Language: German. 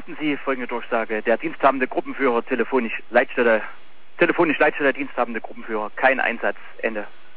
beachten Sie folgende Durchsage. Der diensthabende Gruppenführer telefonisch Leitstelle, diensthabende Gruppenführer, kein Einsatz, Ende.